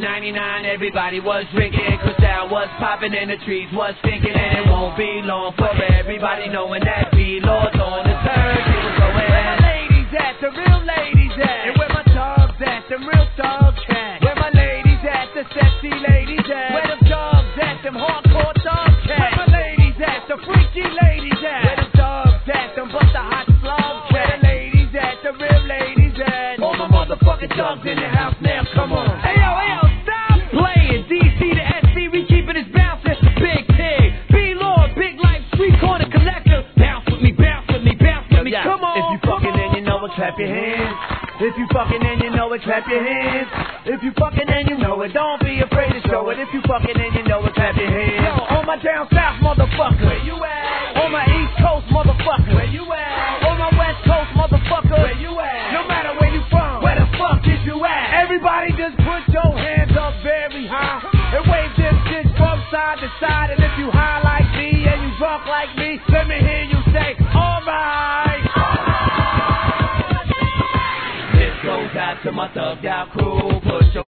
'99, everybody was drinking. Cristal was popping and the trees was stinking. And it won't be long for everybody knowing that B-Lord's on the third. It was going. Where my ladies at, the real ladies at? And where my thugs at, them real thugs at? Where my ladies at, the sexy ladies at? Where them thugs at, them hardcore thugs at? Where my ladies at, the freaky ladies at? Where them thugs at, them bust the hot slugs at? Where the ladies at, the real ladies at? All my motherfucking thugs in the house now, come on. Hey yo, stop playing. DC to SC, we keeping this bouncing. Big Pig, B-Lord, Big Life, Street Corner Collector. Bounce with me, bounce with me, bounce with me, come on. If you fucking and you know it, clap your hands. If you fucking and you know it, clap your hands. If you fucking and you know it, don't be afraid to show it. If you fucking and you know it, clap your hands. Yo, on my down south, motherfucker. Where you at? On my east coast, motherfucker. Where you at? On my west coast, motherfucker. Where you at? No matter where you from, where the fuck is you at? Everybody just put your hands up very high and wave them shit from side to side. And if you high like me and you drunk like me, let me hear you say, alright. This goes out to my thugged out crew. Push your